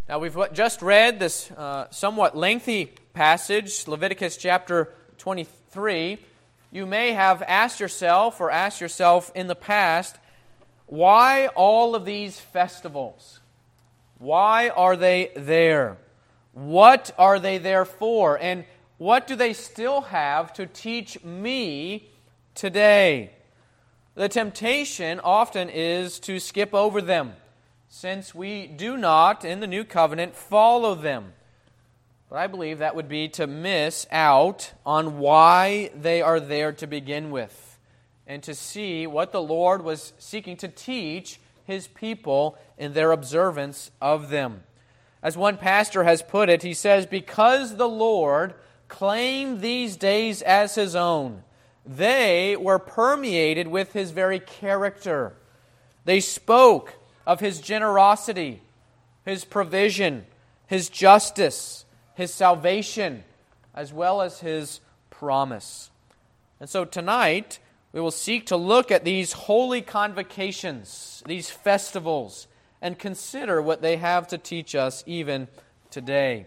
Now we've just read this somewhat lengthy passage, Leviticus chapter 23. You may have asked yourself in the past, why all of these festivals? Why are they there? What are they there for? And what do they still have to teach me today? The temptation often is to skip over them, since we do not, in the New Covenant, follow them. But I believe that would be to miss out on why they are there to begin with, and to see what the Lord was seeking to teach His people in their observance of them. As one pastor has put it, he says, because the Lord claimed these days as His own, they were permeated with His very character. They spoke of His generosity, His provision, His justice, His salvation, as well as His promise. And so tonight, we will seek to look at these holy convocations, these festivals, and consider what they have to teach us even today.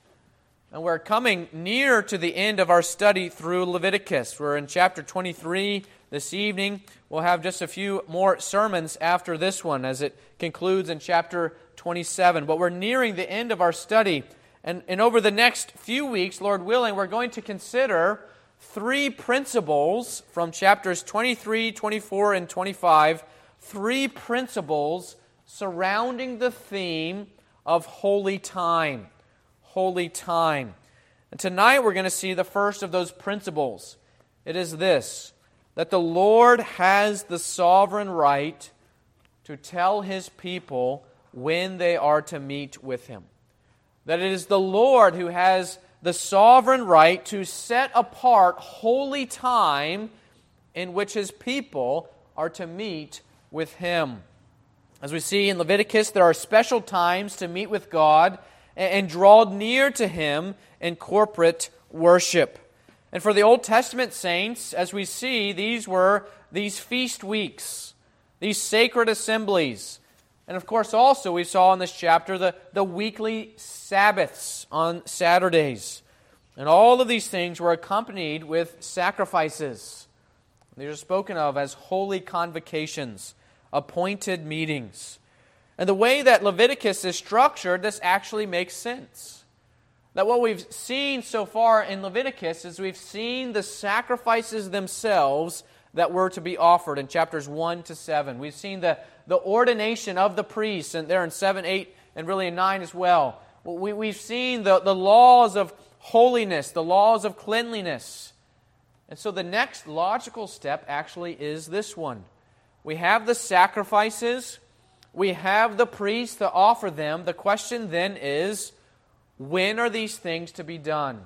And we're coming near to the end of our study through Leviticus. We're in chapter 23 this evening. We'll have just a few more sermons after this one as it concludes in chapter 27. But we're nearing the end of our study. And over the next few weeks, Lord willing, we're going to consider three principles from chapters 23, 24, and 25. Three principles surrounding the theme of holy time. Holy time. And tonight we're going to see the first of those principles. It is this, that the Lord has the sovereign right to tell His people when they are to meet with Him. That it is the Lord who has the sovereign right to set apart holy time in which His people are to meet with Him. As we see in Leviticus, there are special times to meet with God and draw near to Him in corporate worship. And for the Old Testament saints, as we see, these were these feast weeks, these sacred assemblies. And of course also we saw in this chapter the weekly Sabbaths on Saturdays. And all of these things were accompanied with sacrifices. These are spoken of as holy convocations, appointed meetings. And the way that Leviticus is structured, this actually makes sense. That what we've seen so far in Leviticus is we've seen the sacrifices themselves that were to be offered in chapters 1 to 7. We've seen the ordination of the priests, and there in 7, 8, and really in 9 as well. We've seen the laws of holiness, the laws of cleanliness. And so the next logical step actually is this one. We have the sacrifices, we have the priests to offer them. The question then is, when are these things to be done?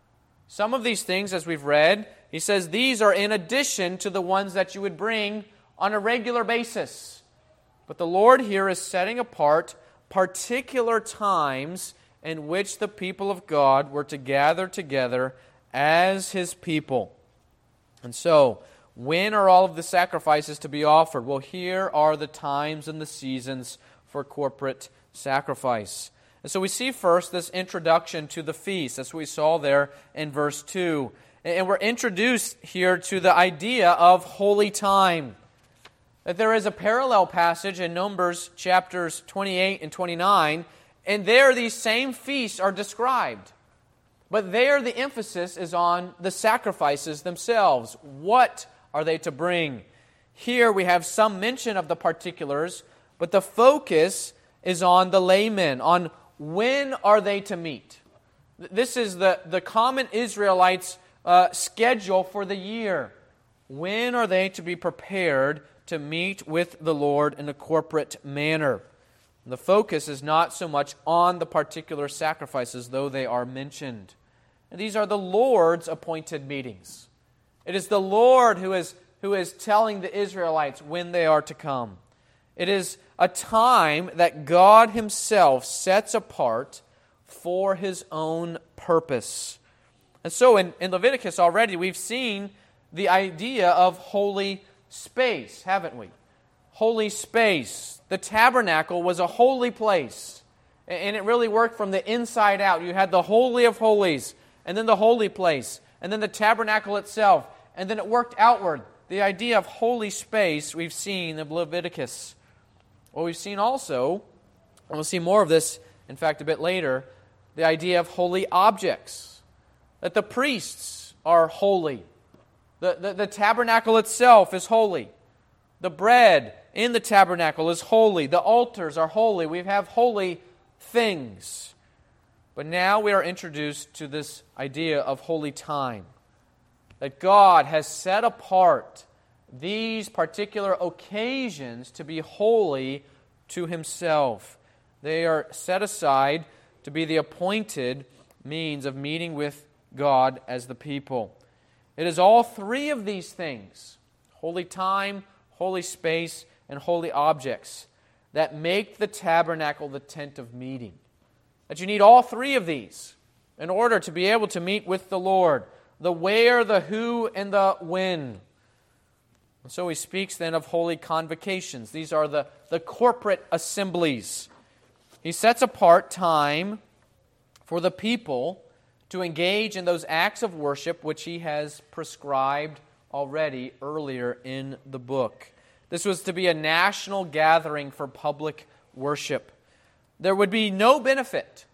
Some of these things, as we've read, he says these are in addition to the ones that you would bring on a regular basis. But the Lord here is setting apart particular times in which the people of God were to gather together as His people. And so, when are all of the sacrifices to be offered? Well, here are the times and the seasons for corporate sacrifice. And so we see first this introduction to the feast, as we saw there in verse 2. And we're introduced here to the idea of holy time. That there is a parallel passage in Numbers chapters 28 and 29, and there these same feasts are described. But there the emphasis is on the sacrifices themselves. What are they to bring? Here we have some mention of the particulars, but the focus is on the laymen, on when are they to meet. This is the common Israelites' schedule for the year. When are they to be prepared to meet with the Lord in a corporate manner? The focus is not so much on the particular sacrifices, though they are mentioned. And these are the Lord's appointed meetings. It is the Lord who is telling the Israelites when they are to come. It is a time that God Himself sets apart for His own purpose. And so in Leviticus already we've seen the idea of holy space, haven't we? Holy space. The tabernacle was a holy place. And it really worked from the inside out. You had the Holy of Holies, and then the holy place, and then the tabernacle itself, and then it worked outward. The idea of holy space we've seen in Leviticus. Well, we've seen also, and we'll see more of this, in fact, a bit later, the idea of holy objects. That the priests are holy. The tabernacle itself is holy. The bread in the tabernacle is holy. The altars are holy. We have holy things. But now we are introduced to this idea of holy time. That God has set apart these particular occasions to be holy to Himself. They are set aside to be the appointed means of meeting with God as the people. It is all three of these things, holy time, holy space, and holy objects, that make the tabernacle the tent of meeting. That you need all three of these in order to be able to meet with the Lord. The where, the who, and the when. And so he speaks then of holy convocations. These are the corporate assemblies. He sets apart time for the people to engage in those acts of worship which he has prescribed already earlier in the book. This was to be a national gathering for public worship. There would be no benefit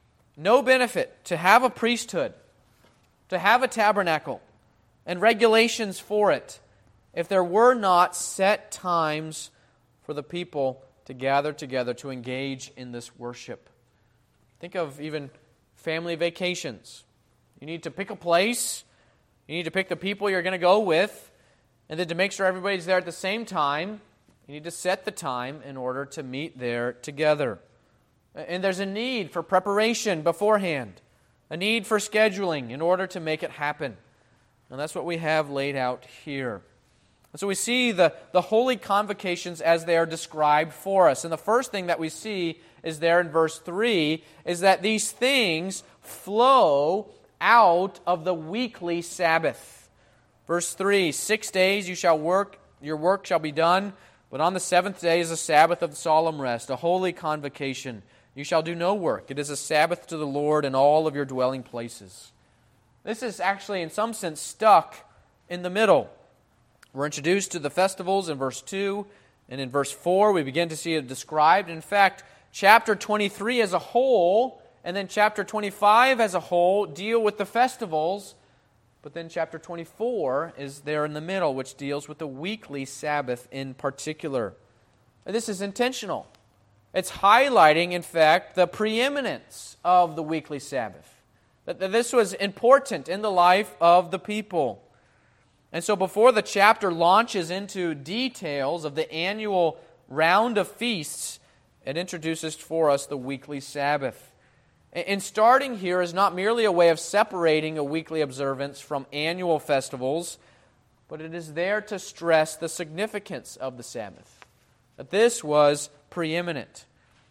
to have a priesthood, to have a tabernacle, and regulations for it, if there were not set times for the people to gather together to engage in this worship. Think of even family vacations. You need to pick a place, you need to pick the people you're going to go with, and then to make sure everybody's there at the same time, you need to set the time in order to meet there together. And there's a need for preparation beforehand, a need for scheduling in order to make it happen. And that's what we have laid out here. And so we see the holy convocations as they are described for us. And the first thing that we see is there in verse 3, is that these things flow out of the weekly Sabbath. Verse 3, 6 days you shall work, your work shall be done, but on the seventh day is a Sabbath of solemn rest, a holy convocation. You shall do no work. It is a Sabbath to the Lord in all of your dwelling places. This is actually in some sense stuck in the middle. We're introduced to the festivals in verse 2, and in verse 4 we begin to see it described. In fact, chapter 23 as a whole, and then chapter 25 as a whole deal with the festivals, but then chapter 24 is there in the middle, which deals with the weekly Sabbath in particular. This is intentional. It's highlighting, in fact, the preeminence of the weekly Sabbath. That this was important in the life of the people. And so before the chapter launches into details of the annual round of feasts, it introduces for us the weekly Sabbath. And starting here is not merely a way of separating a weekly observance from annual festivals, but it is there to stress the significance of the Sabbath. That this was preeminent.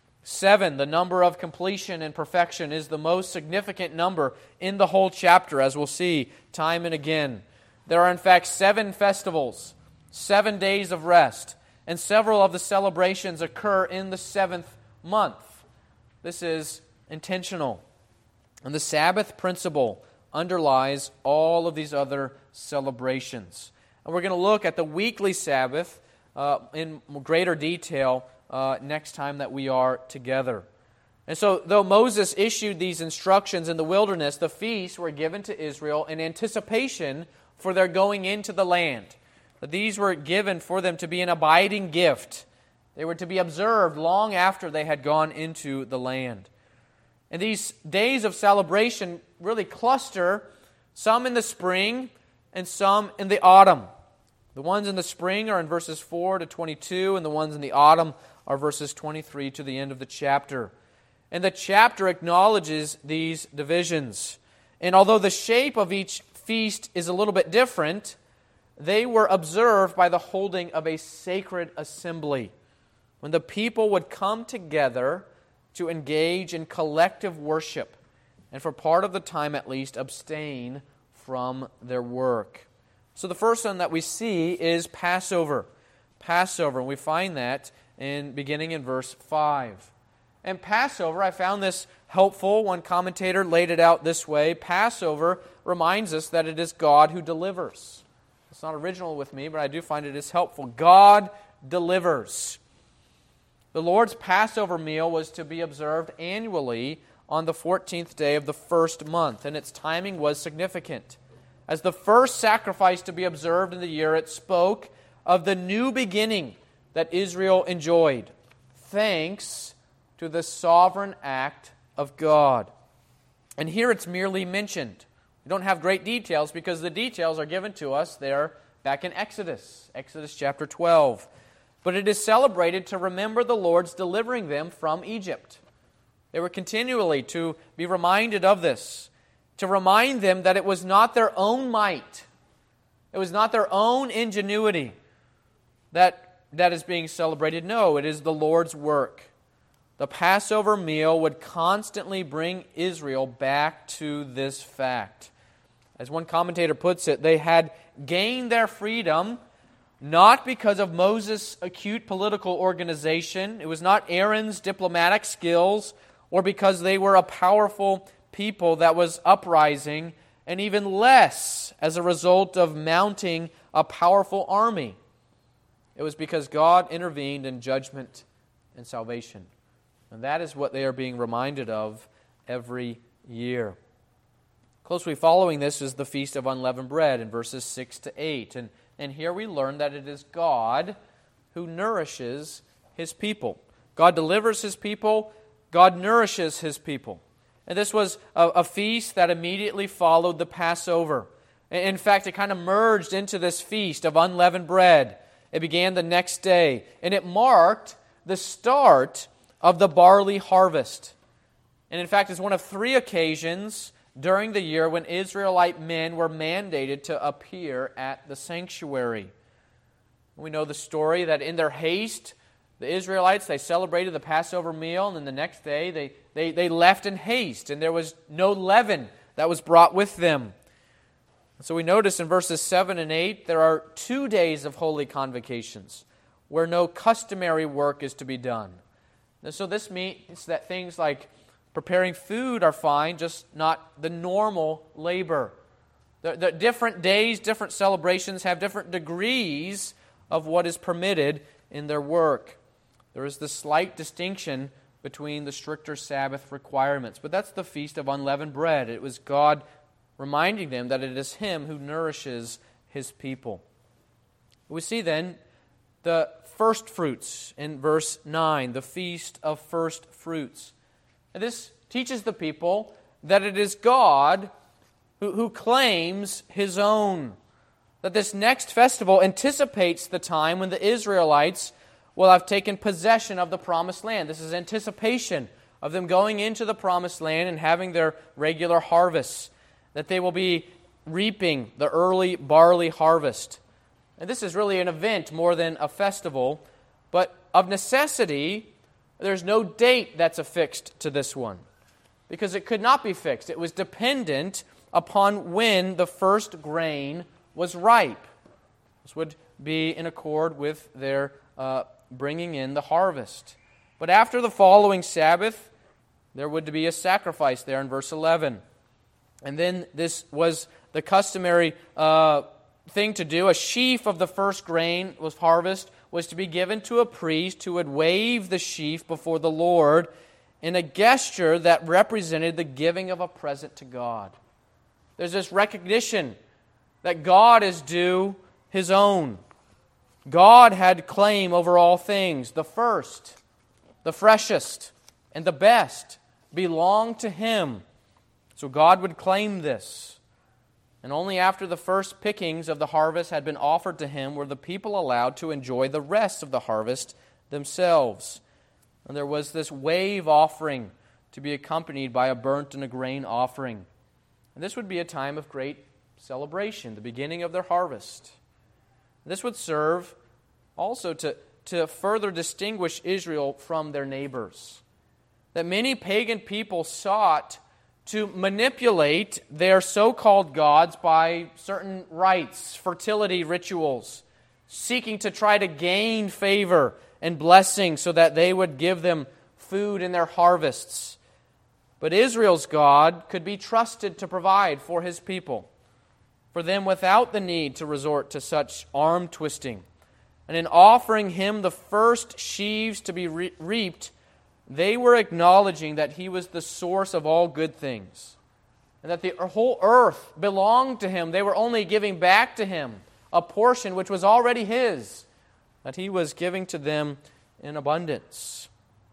7, the number of completion and perfection, is the most significant number in the whole chapter, as we'll see time and again. There are in fact 7 festivals, 7 days of rest, and several of the celebrations occur in the 7th month. This is intentional. And the Sabbath principle underlies all of these other celebrations. And we're going to look at the weekly Sabbath in greater detail next time that we are together. And so, though Moses issued these instructions in the wilderness, the feasts were given to Israel in anticipation for their going into the land. That these were given for them to be an abiding gift. They were to be observed long after they had gone into the land. And these days of celebration really cluster, some in the spring and some in the autumn. The ones in the spring are in verses 4 to 22, and the ones in the autumn are verses 23 to the end of the chapter. And the chapter acknowledges these divisions. And although the shape of each feast is a little bit different, they were observed by the holding of a sacred assembly, when the people would come together to engage in collective worship, and for part of the time at least abstain from their work. So the first one that we see is Passover. Passover, and we find that beginning in verse 5. And Passover, I found this helpful. One commentator laid it out this way. Passover reminds us that it is God who delivers. It's not original with me, but I do find it is helpful. God delivers. The Lord's Passover meal was to be observed annually on the 14th day of the first month, and its timing was significant. As the first sacrifice to be observed in the year, it spoke of the new beginning that Israel enjoyed, thanks to the sovereign act of God. And here it's merely mentioned. We don't have great details because the details are given to us there back in Exodus chapter 12. But it is celebrated to remember the Lord's delivering them from Egypt. They were continually to be reminded of this, to remind them that it was not their own might, it was not their own ingenuity that is being celebrated. No, it is the Lord's work. The Passover meal would constantly bring Israel back to this fact. As one commentator puts it, they had gained their freedom not because of Moses' acute political organization. It was not Aaron's diplomatic skills or because they were a powerful people that was uprising, and even less as a result of mounting a powerful army. It was because God intervened in judgment and salvation. And that is what they are being reminded of every year. Closely following this is the Feast of Unleavened Bread in verses 6 to 8. And here we learn that it is God who nourishes His people. God delivers His people. God nourishes His people. And this was a feast that immediately followed the Passover. In fact, it kind of merged into this feast of unleavened bread. It began the next day, and it marked the start of the barley harvest. And in fact, it's one of 3 occasions during the year when Israelite men were mandated to appear at the sanctuary. We know the story that in their haste, the Israelites, they celebrated the Passover meal, and then the next day they left in haste, and there was no leaven that was brought with them. So we notice in verses 7 and 8, there are 2 days of holy convocations where no customary work is to be done. And so this means that things like preparing food are fine, just not the normal labor. The different days, different celebrations have different degrees of what is permitted in their work. There is this slight distinction between the stricter Sabbath requirements. But that's the Feast of Unleavened Bread. It was God reminding them that it is Him who nourishes His people. We see then the first fruits in verse 9, the Feast of First Fruits. And this teaches the people that it is God who claims His own. That this next festival anticipates the time when the Israelites will have taken possession of the Promised Land. This is anticipation of them going into the Promised Land and having their regular harvests. That they will be reaping the early barley harvest. And this is really an event more than a festival, but of necessity, there's no date that's affixed to this one, because it could not be fixed. It was dependent upon when the first grain was ripe. This would be in accord with their bringing in the harvest. But after the following Sabbath, there would be a sacrifice there in verse 11. And then this was the customary thing to do. A sheaf of the first grain was harvest was to be given to a priest who would wave the sheaf before the Lord in a gesture that represented the giving of a present to God. There's this recognition that God is due His own. God had claim over all things. The first, the freshest, and the best belonged to Him. So God would claim this. And only after the first pickings of the harvest had been offered to Him were the people allowed to enjoy the rest of the harvest themselves. And there was this wave offering to be accompanied by a burnt and a grain offering. And this would be a time of great celebration, the beginning of their harvest. This would serve also to further distinguish Israel from their neighbors. That many pagan people sought to manipulate their so-called gods by certain rites, fertility rituals, seeking to try to gain favor and blessing so that they would give them food in their harvests. But Israel's God could be trusted to provide for His people, for them without the need to resort to such arm twisting. And in offering Him the first sheaves to be reaped, they were acknowledging that He was the source of all good things, and that the whole earth belonged to Him. They were only giving back to Him a portion which was already His, that He was giving to them in abundance.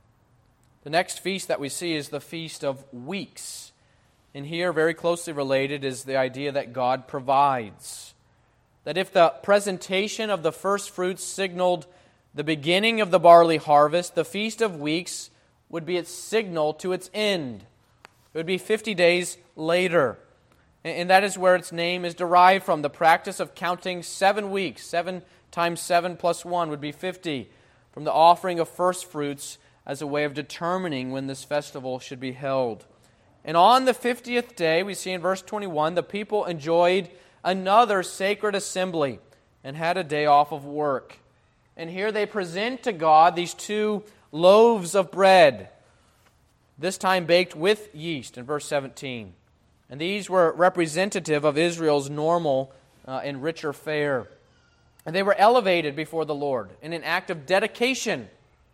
The next feast that we see is the Feast of Weeks. And here, very closely related, is the idea that God provides. That if the presentation of the first fruits signaled the beginning of the barley harvest, the Feast of Weeks would be its signal to its end. It would be 50 days later. And that is where its name is derived from, the practice of counting 7 weeks. 7 times 7 plus 1 would be 50, from the offering of first fruits as a way of determining when this festival should be held. And on the 50th day, we see in verse 21, the people enjoyed another sacred assembly and had a day off of work. And here they present to God these 2 loaves of bread, this time baked with yeast in verse 17. And these were representative of Israel's normal and richer fare. And they were elevated before the Lord in an act of dedication.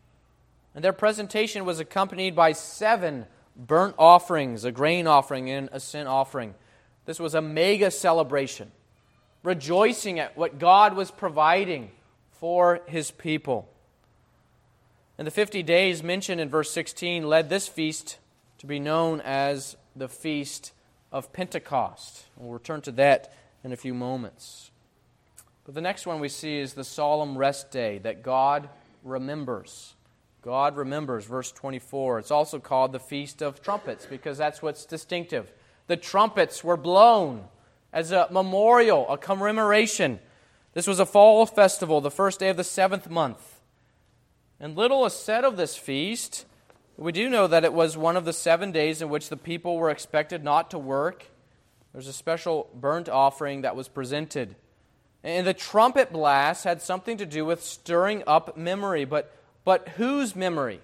And their presentation was accompanied by 7 burnt offerings, a grain offering and a sin offering. This was a mega celebration, rejoicing at what God was providing for His people. And the 50 days mentioned in verse 16 led this feast to be known as the Feast of Pentecost. We'll return to that in a few moments. But the next one we see is the solemn rest day that God remembers. God remembers, verse 24. It's also called the Feast of Trumpets because that's what's distinctive. The trumpets were blown as a memorial, a commemoration. This was a fall festival, the first day of the 7th month. And little is said of this feast. We do know that it was one of the 7 days in which the people were expected not to work. There's a special burnt offering that was presented. And the trumpet blast had something to do with stirring up memory. But whose memory?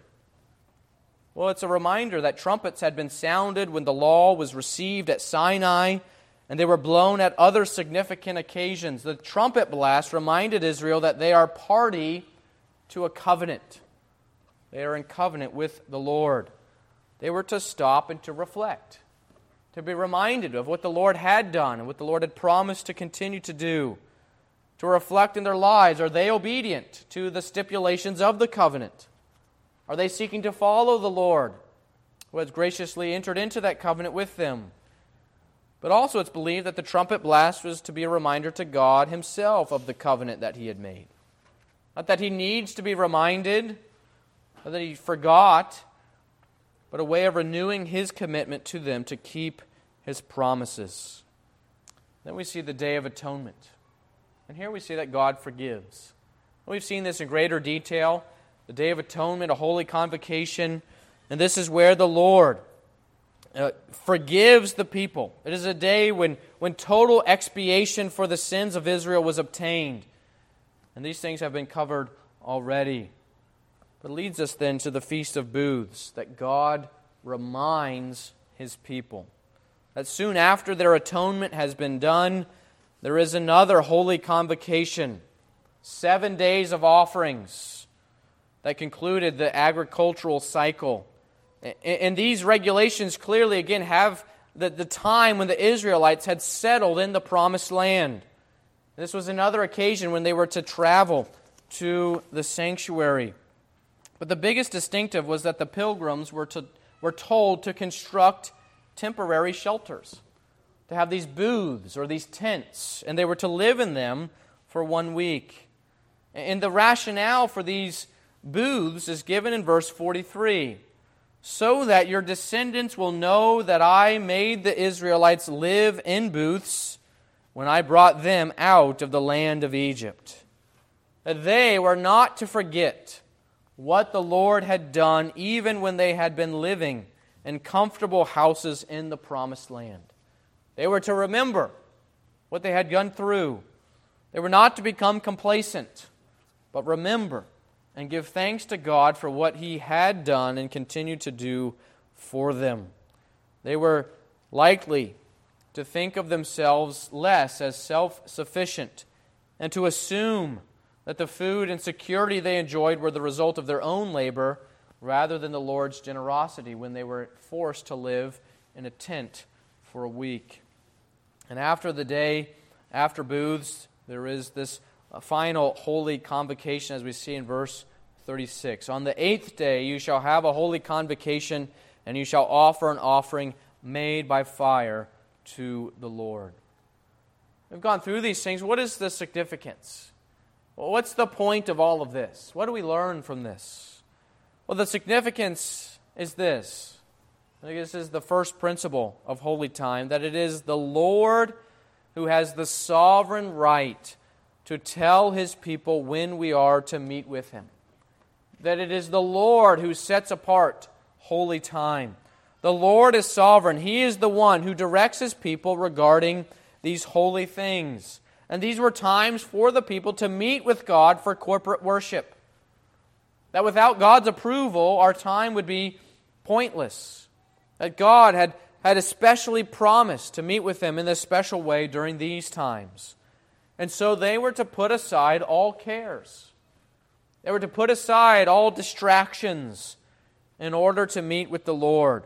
Well, it's a reminder that trumpets had been sounded when the law was received at Sinai, and they were blown at other significant occasions. The trumpet blast reminded Israel that they are party to a covenant. They are in covenant with the Lord. They were to stop and to reflect, to be reminded of what the Lord had done and what the Lord had promised to continue to do, to reflect in their lives. Are they obedient to the stipulations of the covenant? Are they seeking to follow the Lord, who has graciously entered into that covenant with them? But also it's believed that the trumpet blast was to be a reminder to God Himself of the covenant that He had made. Not that He needs to be reminded, or that He forgot, but a way of renewing His commitment to them to keep His promises. Then we see the Day of Atonement. And here we see that God forgives. We've seen this in greater detail. The Day of Atonement, a holy convocation. And this is where the Lord forgives the people. It is a day when total expiation for the sins of Israel was obtained. And these things have been covered already. But it leads us then to the Feast of Booths, that God reminds His people that soon after their atonement has been done, there is another holy convocation, 7 days of offerings that concluded the agricultural cycle. And these regulations clearly, again, have the time when the Israelites had settled in the Promised Land. This was another occasion when they were to travel to the sanctuary. But the biggest distinctive was that the pilgrims were told to construct temporary shelters, to have these booths or these tents, and they were to live in them for 1 week. And the rationale for these booths is given in verse 43. So that your descendants will know that I made the Israelites live in booths when I brought them out of the land of Egypt. That they were not to forget what the Lord had done even when they had been living in comfortable houses in the Promised Land. They were to remember what they had gone through. They were not to become complacent, but remember and give thanks to God for what He had done and continued to do for them. They were likely to think of themselves less as self-sufficient and to assume that the food and security they enjoyed were the result of their own labor rather than the Lord's generosity when they were forced to live in a tent for a week. And after the day, after booths, there is this final holy convocation, as we see in verse 36. On the 8th day you shall have a holy convocation, and you shall offer an offering made by fire to the Lord. We've gone through these things. What is the significance? Well, what's the point of all of this? What do we learn from this? Well, the significance is this. I think this is the first principle of holy time, that it is the Lord who has the sovereign right to tell His people when we are to meet with Him. That it is the Lord who sets apart holy time. The Lord is sovereign. He is the one who directs His people regarding these holy things. And these were times for the people to meet with God for corporate worship. That without God's approval, our time would be pointless. That God had especially promised to meet with them in this special way during these times. And so they were to put aside all cares. They were to put aside all distractions in order to meet with the Lord.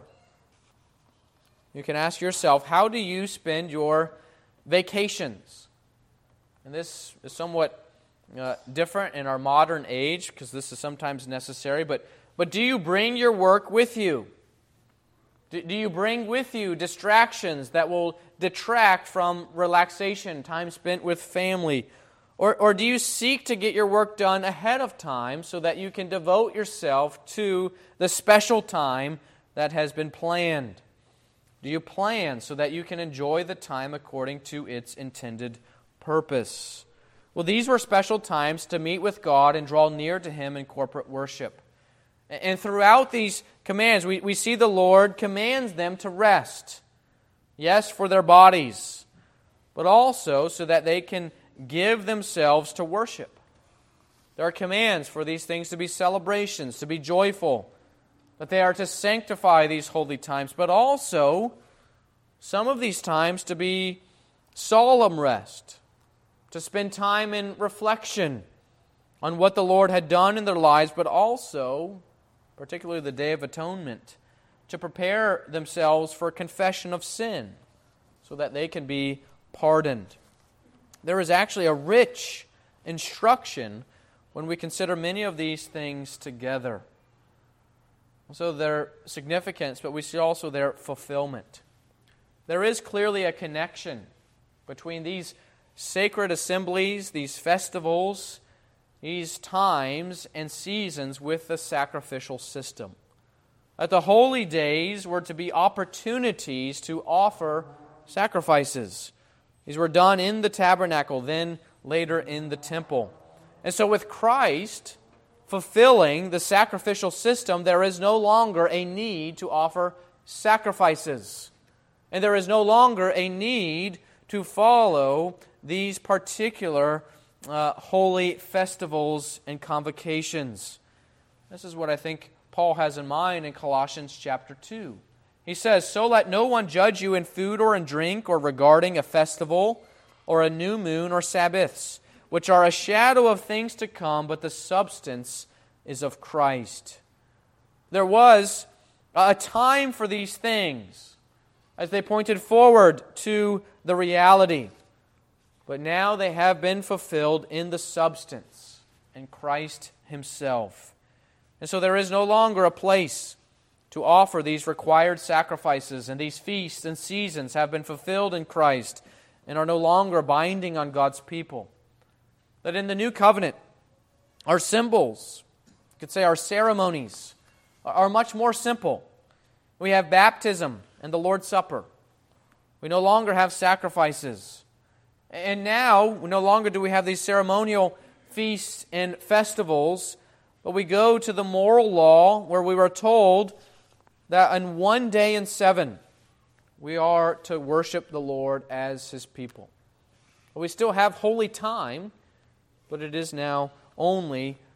You can ask yourself, how do you spend your vacations? And this is somewhat different in our modern age, because this is sometimes necessary, but do you bring your work with you? Do you bring with you distractions that will detract from relaxation, time spent with family? Or do you seek to get your work done ahead of time so that you can devote yourself to the special time that has been planned? Do you plan so that you can enjoy the time according to its intended purpose? Well, these were special times to meet with God and draw near to Him in corporate worship. And throughout these commands, we see the Lord commands them to rest. Yes, for their bodies, but also so that they can give themselves to worship. There are commands for these things to be celebrations, to be joyful, that they are to sanctify these holy times, but also some of these times to be solemn rest, to spend time in reflection on what the Lord had done in their lives, but also, particularly the Day of Atonement, to prepare themselves for confession of sin so that they can be pardoned. There is actually a rich instruction when we consider many of these things together. So their significance, but we see also their fulfillment. There is clearly a connection between these sacred assemblies, these festivals, these times and seasons with the sacrificial system. That the holy days were to be opportunities to offer sacrifices. These were done in the tabernacle, then later in the temple. And so with Christ fulfilling the sacrificial system, there is no longer a need to offer sacrifices. And there is no longer a need to follow these particular holy festivals and convocations. This is what I think Paul has in mind in Colossians chapter 2. He says, "So let no one judge you in food or in drink or regarding a festival or a new moon or Sabbaths, which are a shadow of things to come, but the substance is of Christ." There was a time for these things as they pointed forward to the reality. But now they have been fulfilled in the substance, in Christ Himself. And so there is no longer a place to offer these required sacrifices, and these feasts and seasons have been fulfilled in Christ and are no longer binding on God's people. That in the new covenant, our symbols, you could say our ceremonies, are much more simple. We have baptism and the Lord's Supper. We no longer have sacrifices. And now, no longer do we have these ceremonial feasts and festivals, but we go to the moral law where we were told that on one day in 7, we are to worship the Lord as His people. We still have holy time, but it is now only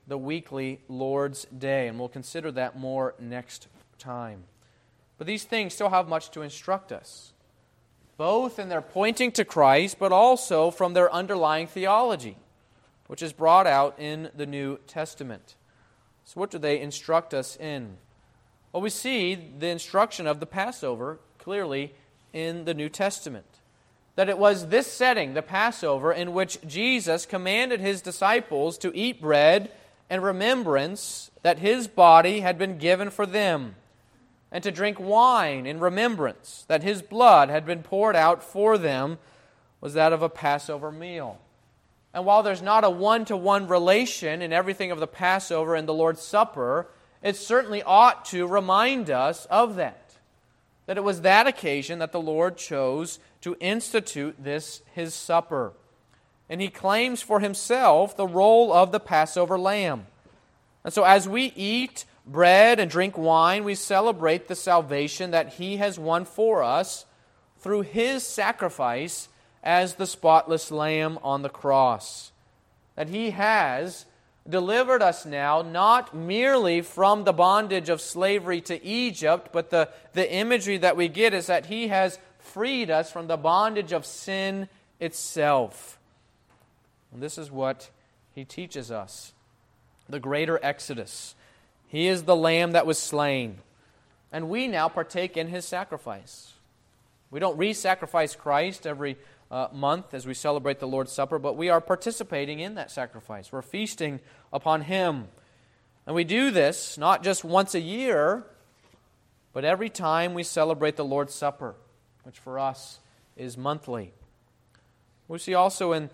the weekly Lord's Day, and we'll consider that more next time. But these things still have much to instruct us, both in their pointing to Christ, but also from their underlying theology, which is brought out in the New Testament. So what do they instruct us in? Well, we see the instruction of the Passover clearly in the New Testament. That it was this setting, the Passover, in which Jesus commanded His disciples to eat bread in remembrance that His body had been given for them, and to drink wine in remembrance that His blood had been poured out for them, was that of a Passover meal. And while there's not a one-to-one relation in everything of the Passover and the Lord's Supper, it certainly ought to remind us of that. That it was that occasion that the Lord chose to institute this His supper. And He claims for Himself the role of the Passover lamb. And so as we eat bread and drink wine, we celebrate the salvation that He has won for us through His sacrifice as the spotless lamb on the cross. That He has delivered us now, not merely from the bondage of slavery to Egypt, but the imagery that we get is that He has freed us from the bondage of sin itself. And this is what He teaches us. The greater exodus. He is the lamb that was slain. And we now partake in His sacrifice. We don't re-sacrifice Christ every month as we celebrate the Lord's Supper, but we are participating in that sacrifice. We're feasting upon Him. And we do this not just once a year, but every time we celebrate the Lord's Supper, which for us is monthly. We see also in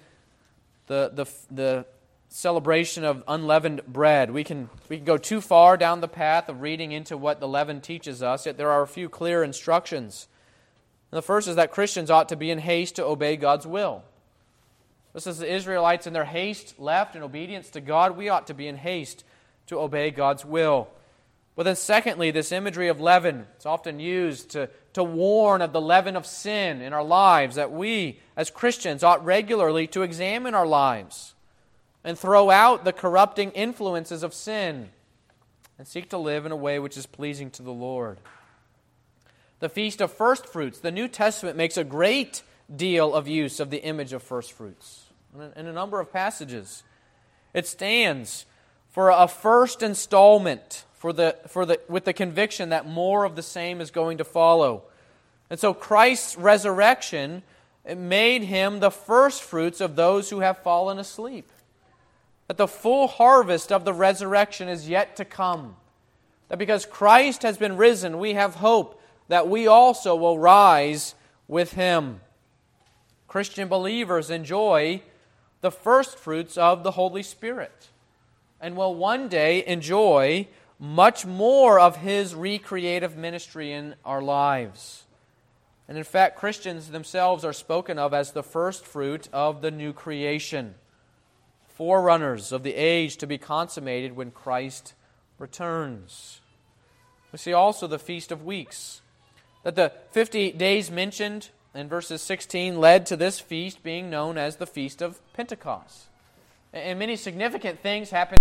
the celebration of unleavened bread. We can go too far down the path of reading into what the leaven teaches us, yet there are a few clear instructions. And the first is that Christians ought to be in haste to obey God's will. Just as the Israelites in their haste left in obedience to God, we ought to be in haste to obey God's will. But then secondly, this imagery of leaven, it's often used to warn of the leaven of sin in our lives, that we as Christians ought regularly to examine our lives and throw out the corrupting influences of sin and seek to live in a way which is pleasing to the Lord. The Feast of First Fruits. The New Testament makes a great deal of use of the image of first fruits in a number of passages. It stands for a first installment with the conviction that more of the same is going to follow. And so Christ's resurrection made Him the first fruits of those who have fallen asleep. That the full harvest of the resurrection is yet to come. That because Christ has been risen, we have hope that we also will rise with Him. Christian believers enjoy the first fruits of the Holy Spirit and will one day enjoy much more of His recreative ministry in our lives. And in fact, Christians themselves are spoken of as the first fruit of the new creation, forerunners of the age to be consummated when Christ returns. We see also the Feast of Weeks, that the 50 days mentioned in verses 16 led to this feast being known as the Feast of Pentecost. And many significant things happened.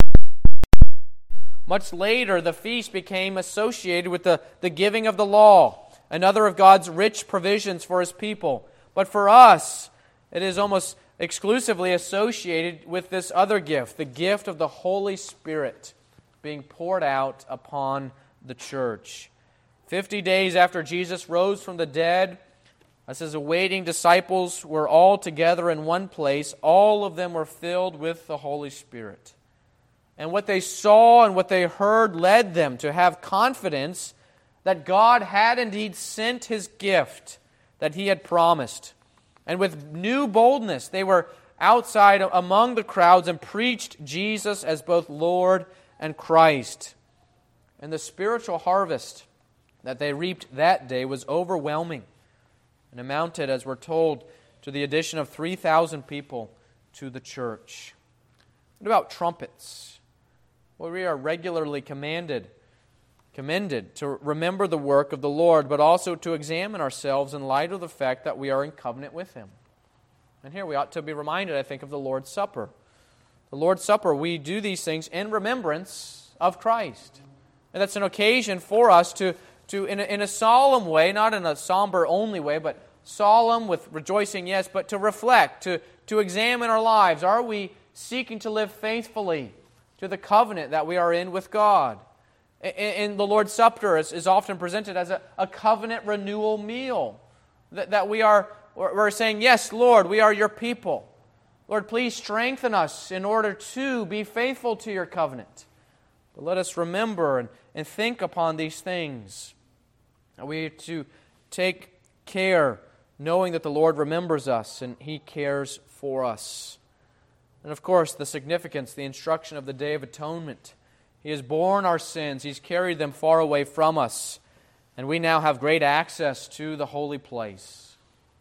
Much later, the feast became associated with the giving of the law, another of God's rich provisions for His people. But for us, it is almost exclusively associated with this other gift, the gift of the Holy Spirit being poured out upon the church. 50 days after Jesus rose from the dead, as His awaiting disciples were all together in one place, all of them were filled with the Holy Spirit. And what they saw and what they heard led them to have confidence that God had indeed sent His gift that He had promised. And with new boldness, they were outside among the crowds and preached Jesus as both Lord and Christ. And the spiritual harvest that they reaped that day was overwhelming and amounted, as we're told, to the addition of 3,000 people to the church. What about trumpets? Well, we are regularly commended to remember the work of the Lord, but also to examine ourselves in light of the fact that we are in covenant with Him. And here we ought to be reminded, I think, of the Lord's Supper. the Lord's Supper, we do these things in remembrance of Christ. And that's an occasion for us to in a solemn way, not in a somber only way, but solemn with rejoicing, yes, but to reflect, to examine our lives. Are we seeking to live faithfully to the covenant that we are in with God? And the Lord's Supper is often presented as a covenant renewal meal. That we're saying, yes, Lord, we are your people. Lord, please strengthen us in order to be faithful to your covenant. But let us remember and think upon these things. We are to take care, knowing that the Lord remembers us and He cares for us. And of course, the significance, the instruction of the Day of Atonement. He has borne our sins. He's carried them far away from us. And we now have great access to the holy place.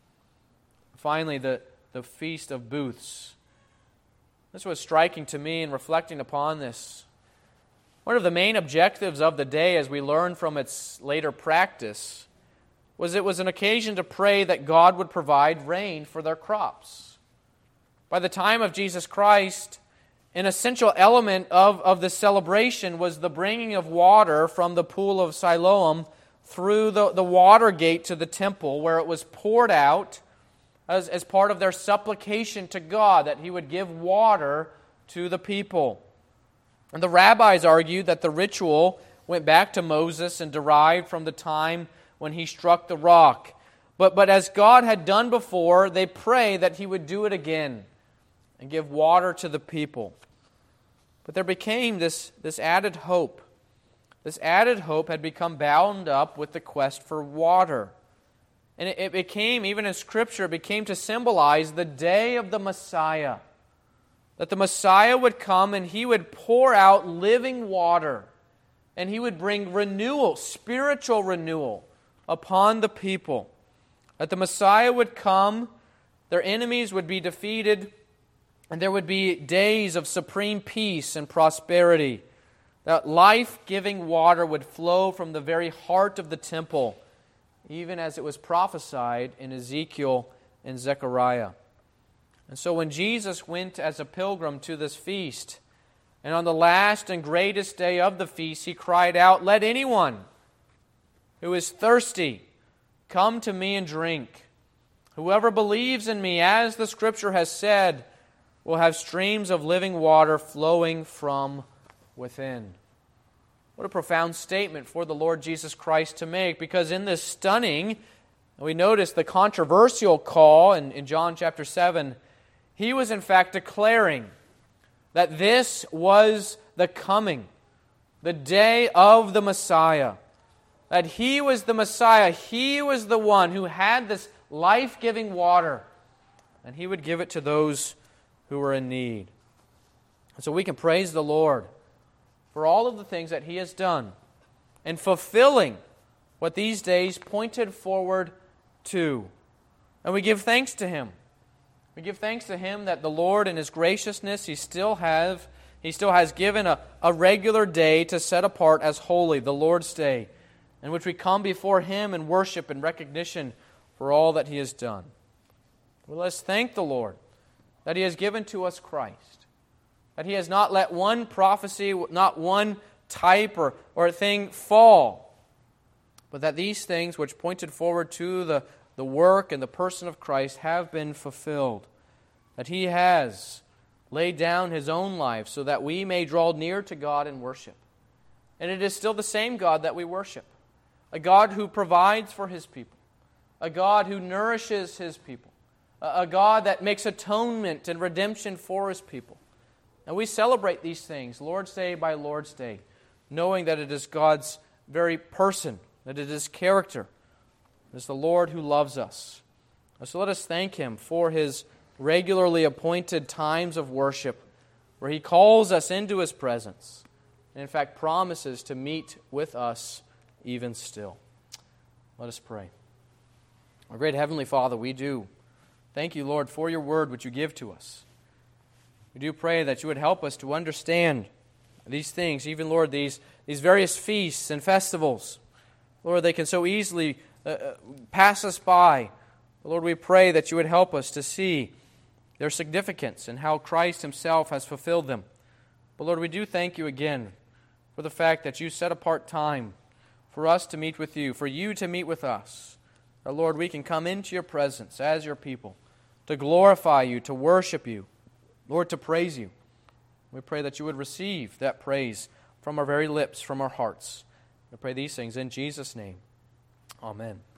Finally, the Feast of Booths. This was striking to me in reflecting upon this. One of the main objectives of the day, as we learn from its later practice, was it was an occasion to pray that God would provide rain for their crops. By the time of Jesus Christ, an essential element of the celebration was the bringing of water from the pool of Siloam through the water gate to the temple, where it was poured out as part of their supplication to God that He would give water to the people. And the rabbis argued that the ritual went back to Moses and derived from the time when he struck the rock. But as God had done before, they pray that He would do it again and give water to the people. But there became this added hope. This added hope had become bound up with the quest for water. And it became, even in Scripture, it became to symbolize the day of the Messiah. That the Messiah would come and He would pour out living water. And He would bring renewal, spiritual renewal, upon the people. That the Messiah would come, their enemies would be defeated, and there would be days of supreme peace and prosperity. That life-giving water would flow from the very heart of the temple, even as it was prophesied in Ezekiel and Zechariah. And so when Jesus went as a pilgrim to this feast, and on the last and greatest day of the feast, He cried out, "Let anyone who is thirsty come to me and drink. Whoever believes in me, as the Scripture has said, will have streams of living water flowing from within." What a profound statement for the Lord Jesus Christ to make, because in this stunning, we notice the controversial call in John chapter 7, He was in fact declaring that this was the coming, the day of the Messiah. That He was the Messiah. He was the one who had this life-giving water, and He would give it to those who were in need. And so we can praise the Lord for all of the things that He has done and fulfilling what these days pointed forward to. And we give thanks to Him. We give thanks to Him that the Lord in His graciousness, He still has given a regular day to set apart as holy, the Lord's Day, in which we come before Him in worship and recognition for all that He has done. Well, let's thank the Lord that He has given to us Christ, that He has not let one prophecy, not one type or thing fall, but that these things which pointed forward to the work and the person of Christ have been fulfilled, that He has laid down His own life so that we may draw near to God in worship. And it is still the same God that we worship, a God who provides for His people, a God who nourishes His people, a God that makes atonement and redemption for His people. And we celebrate these things Lord's Day by Lord's Day, knowing that it is God's very person, that it is character. It is the Lord who loves us. So let us thank Him for His regularly appointed times of worship, where He calls us into His presence, and in fact promises to meet with us even still. Let us pray. Our great Heavenly Father, we do thank You, Lord, for Your word which You give to us. We do pray that You would help us to understand these things, even, Lord, these various feasts and festivals. Lord, they can so easily pass us by. Lord, we pray that You would help us to see their significance, and how Christ Himself has fulfilled them. But Lord, we do thank You again for the fact that You set apart time for us to meet with You, for You to meet with us. That, Lord, we can come into Your presence as Your people, to glorify You, to worship You, Lord, to praise You. We pray that You would receive that praise from our very lips, from our hearts. We pray these things in Jesus' name. Amen.